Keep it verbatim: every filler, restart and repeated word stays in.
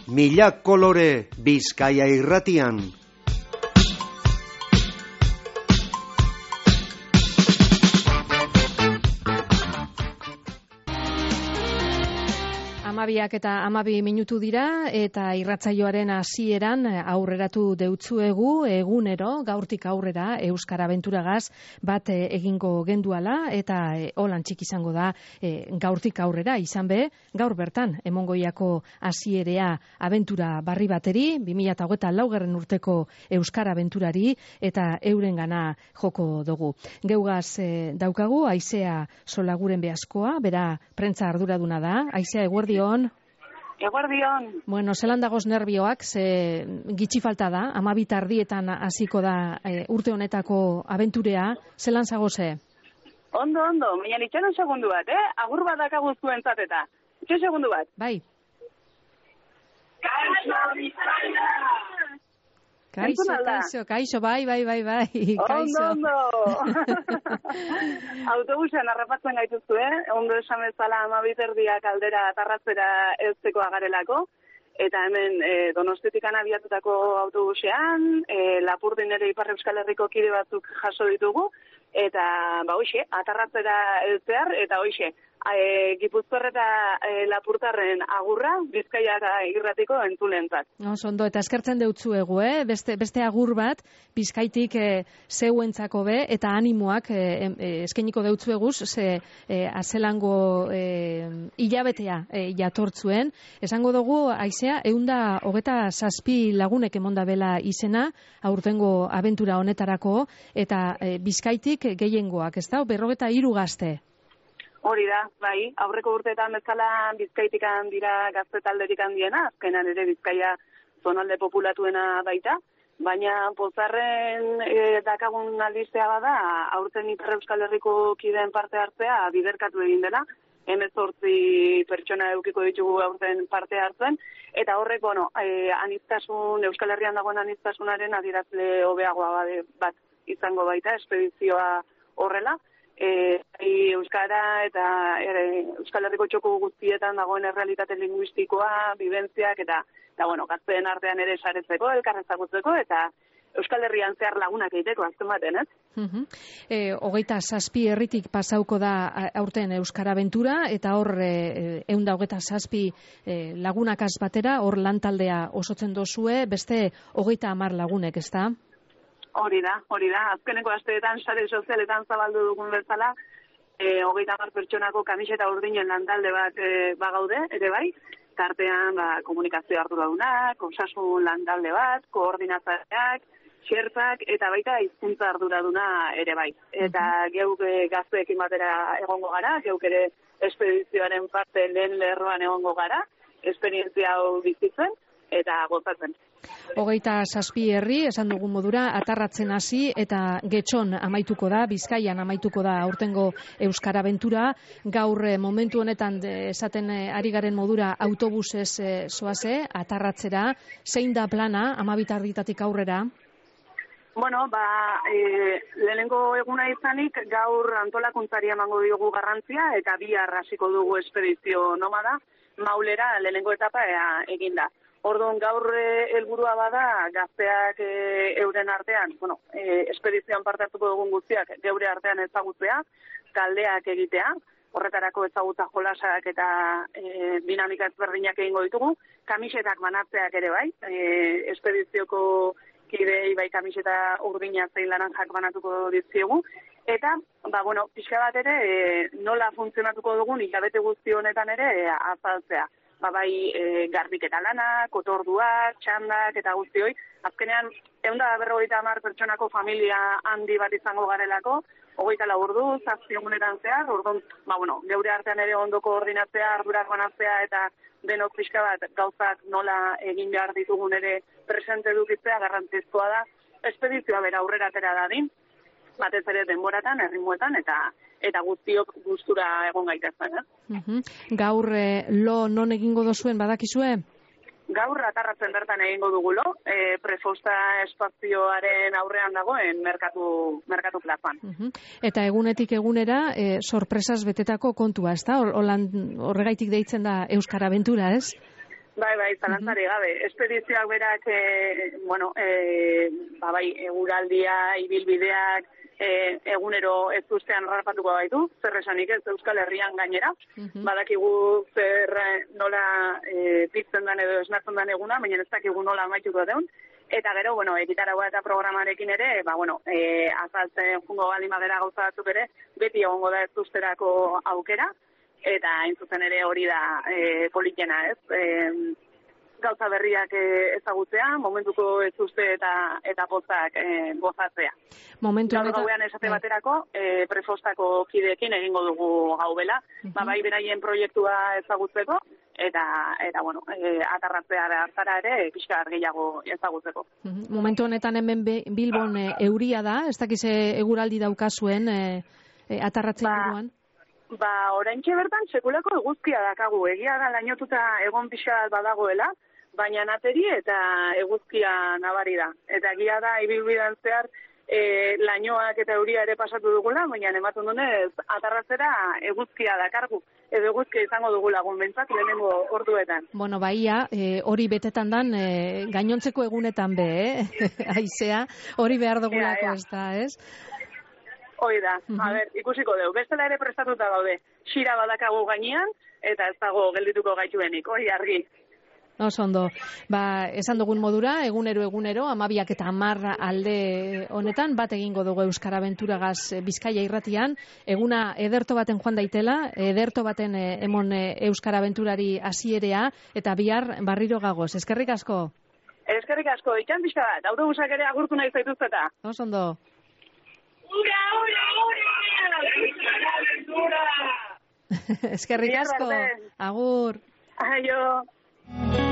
Mila kolore Bizkaia irratian. Amabiak eta amabi minutu dira eta irratsaioaren hasieran aurreratu deutzuegu egunero gaurtik aurrera Euskara Abenturagaz bat egingo genduala eta holan txiki izango da e, gaurtik aurrera izan be gaur bertan emongoiako hasierea abentura barri bateri bi mila hogeita laugarren urteko Euskara Abenturari eta eurengana joko dugu. Geugaz e, daukagu Aizea Solaguren beaskoa, bera prentza arduraduna da. Aizea, eguerdion. Eguerdion. Bueno, zelan dagoz nervioak, ze gitxi falta da, amabi tardietan hasiko da e, urte honetako abenturea, zelan zagoze? Ondo, ondo, baina itxaron segundu bat, eh? Agur bat dakagu zuentzat eta. Itxo segundu bat. Bai. Kaixo, Bizkaia! Kaixo, kaixo, kaixo, bai, bai, bai, bai, kaixo. Ondo, ondo. Autobusean harrapatzen gaituzu, eh? Ondo esan bezala amabi terdiak aldera atarratzera ezteko agarelako. Eta hemen e, Donostetikan abiatutako autobusean, e, Lapurdin ere Ipar Euskal Herriko kide batzuk jaso ditugu. Eta, ba, hoxe, atarratzera eltzear, eta hoxe, e, Gipuzkoar eta e, Lapurtarren agurra, Bizkaia eta irratiko entzulentzat. No, ondo, eta eskertzen deutzuegu, eh? Beste, beste agur bat, Bizkaitik e, zeuentzako be, eta animoak e, e, eskainiko deutzueguz, ze e, azelango e, hilabetea e, jatortzuen. Esango dugu, Aizea, eunda hogeta zazpi lagunek emonda bela izena, aurtengo abentura honetarako, eta e, Bizkaitik gehiengoak, ez da? Berrogeta hiru gazte. Hori da, bai, aurreko urteetan bezala Bizkaitikan dira gazte talderik handiena, azkenan ere Bizkaia zonalde populatuena baita, baina pozarren e, dakagun aldiztea bada, aurten Ipar Euskal Herriko kideen parte hartzea biderkatu egin dela, hemezortzi pertsona eukiko ditugu aurten parte hartzen, eta horrek, bueno, e, aniztasun, Euskal Herrian dagoen aniztasunaren adierazle hobeagoa bat izango baita, espedizioa horrela, e, Euskara eta e, Euskal Herriko txoko guztietan dagoen errealitate linguistikoa, bibentziak, eta, eta bueno, gazteen artean ere saretzeko, elkarrezagutzeko, eta Euskal Herrian zehar lagunak egiteko, azken baten, ez? Uh-huh. E, hogeita zazpi herritik pasauko da aurten Euskara Abentura, eta hor e, eunda hogeita zazpi e, lagunakaz batera, hor lantaldea osotzen dozue, beste hogeita hamar lagunek, ez da? Hori da, hori da. Azkeneko asteetan sare sozialetan zabaldu dugun bezala, e, hogeita hamar pertsonako kamiseta urdinen lantalde bat e, bagaude, ere bai, tartean ba, komunikazio arduradunak, osasun lantalde bat, koordinatzaileak, xerpak, eta baita hizkuntza arduraduna ere bai. Eta geuk e, gazteekin batera egongo gara, geuk ere espedizioaren parte lehen lerroan egongo gara, esperientzia hau bizitzen, eta gozatzen. Hogeita zazpi herri, esan dugun modura, atarratzen hasi eta Getxon amaituko da, Bizkaian amaituko da aurtengo Euskara Abentura. Gaur momentu honetan esaten ari garen modura autobusez zoaze, atarratzera. Zein da plana, amabitarditatik aurrera? Bueno, ba, e, lehenengo eguna izanik gaur antolakuntzari emango diogu garrantzia eta bihar hasiko dugu espedizio nomada, Maulera lehenengo etapa eginda. Orduan gaur helburua bada gazteak e, euren artean, bueno, e, espedizioan parte hartuko dugun guztiak geure artean ezagutzea, taldeak egitea, horretarako ezagutza jolasak eta e, dinamika ezberdinak egingo ditugu, kamisetak banatzeak ere bai, e, espedizioko kidei bai kamiseta urdina zein laranjak banatuko dizkiegu, eta, ba, bueno, pixka bat ere e, nola funtzionatuko dugun hilabete guzti honetan ere e, azaltzea. Ba, bai e, garbiketa lanak, otorduak, txandak eta guzti hoi. Azkenean, eunda berrogeita hamar pertsonako familia handi bat izango garelako, hogeita lau ordu, zazpiogunetan zehar, orduan, ba, bueno, geure artean ere ondo koordinatzea, ardurak banatzea eta denok pixka bat gauzak nola egin behar ditugun ere presente dukitzea garrantzizkoa da. Espedizioa bera aurrera atera dadin, batez ere denboratan, errimuetan, eta eta guztiok gustura egon gaitezen. Eh? Uh-huh. Gaur eh, lo non egingo dozuen badakizue? Gaur atarratzen bertan egingo dugulo, e, prefosta espazioaren aurrean dagoen merkatu, merkatu plazan. Uh-huh. Eta egunetik egunera, e, sorpresas betetako kontua, ez da? Horregaitik deitzen da Euskara Abentura, ez? Bai, bai, zalantzari gabe. Espedizioak berak, e, bueno, e, ba, bai, eguraldia, ibilbideak, e, egunero ez ustean harrapatuko gaitu, zer esanik ez Euskal Herrian gainera. Uh-huh. Badakigu zer nola e, pizten dan edo esnatzen dan eguna, baina ez dakigu nola amaituko deun. Eta gero, bueno, egitaragoa eta programarekin ere, ba, bueno, e, azaltzen jungo baldin badera gauza batzuk ere, beti egongo da ez usterako aukera, eta hain zuzen ere hori da e, politena, ez? E, gauza berriak e, ezagutzea, momentuko ez uste eta, eta pozak e, gozatzea. Momentu Gaur gauean esate baterako, e, prefostako kideekin egingo dugu gau bela, uh-huh. ba, bai beraien proiektua ezagutzeko, eta, eta bueno, e, atarratzea hartara ere, pixka gehiago ezagutzeko. Uh-huh. Momentu honetan hemen Bilbon e, euria da, ez dakiz eguraldi daukazuen e, e, atarratzea inguruan? Ba, oraintxe bertan sekulako eguzkia dakagu, egia da lainotuta egon pixa badagoela, baina nateri eta eguzkia nabari da. Eta egia da, ibilbidean zehar, e, lainoak eta euria ere pasatu dugula, baina ematen dunez, atarratzera eguzkia dakargu. Edo eguzkia izango dugu lagun bentzat, lehenengo orduetan. Bueno, baia, e, hori betetan dan, e, gainontzeko egunetan be, eh? Aizea, hori behar dugulako ja, ja. Ez da, ez? Hoi da, uh-huh. A ber, ikusiko dugu. Bestela ere prestatuta gaude. Xira badakagu gainean, eta ez dago geldituko gaituenik, hori argi. Oso ondo. Ba, esan dugun modura, egunero egunero, amabiak eta hamar alde honetan, bat egingo dugu Euskara Abenturagaz Bizkaia irratian, eguna ederto baten joan daitela, ederto baten emon Euskara Abenturari hasierea eta bihar barriro gagoz. Eskerrik asko. Eskerrik asko, itxan pixka bat, autobusak ere agurtu nahi zaituzteta. Oso ondo. Ura, ura, ura! Eskerrik asko. Agur. Aio.